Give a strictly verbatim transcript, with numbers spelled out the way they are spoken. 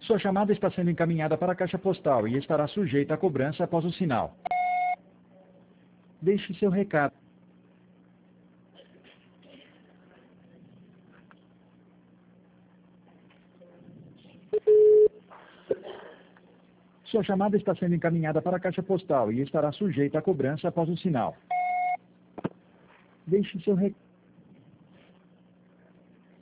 Sua chamada está sendo encaminhada para a caixa postal e estará sujeita a cobrança após o sinal. Deixe seu recado. Sua chamada está sendo encaminhada para a caixa postal e estará sujeita a cobrança após o sinal. Deixe seu recado.